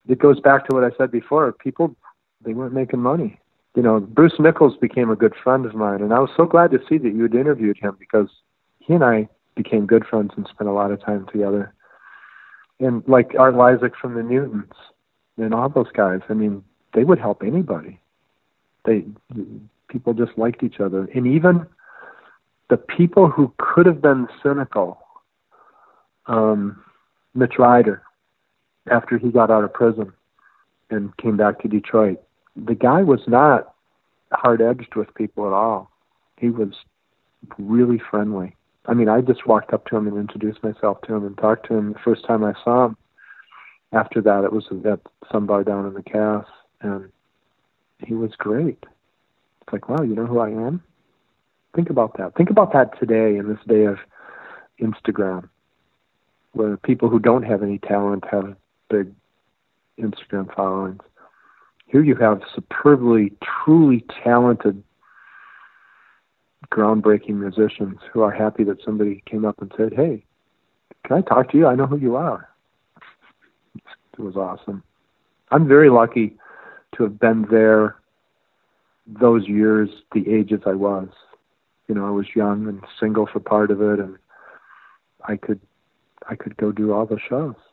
it goes back to what I said before. People, they weren't making money. You know, Bruce Nichols became a good friend of mine, and I was so glad to see that you had interviewed him, because he and I became good friends and spent a lot of time together. And like Art Lysick from the Newtons and all those guys, I mean, they would help anybody. People just liked each other. And even the people who could have been cynical, Mitch Ryder, after he got out of prison and came back to Detroit, the guy was not hard-edged with people at all. He was really friendly. I mean, I just walked up to him and introduced myself to him and talked to him the first time I saw him. After that, it was at some bar down in the Cass, and he was great. It's like, wow, you know who I am? Think about that. Think about that today, in this day of Instagram, where people who don't have any talent have big Instagram followings. Here you have superbly, truly talented, groundbreaking musicians who are happy that somebody came up and said, hey, can I talk to you? I know who you are. It was awesome. I'm very lucky to have been there those years, the ages I was. You know, I was young and single for part of it, and I could go do all the shows.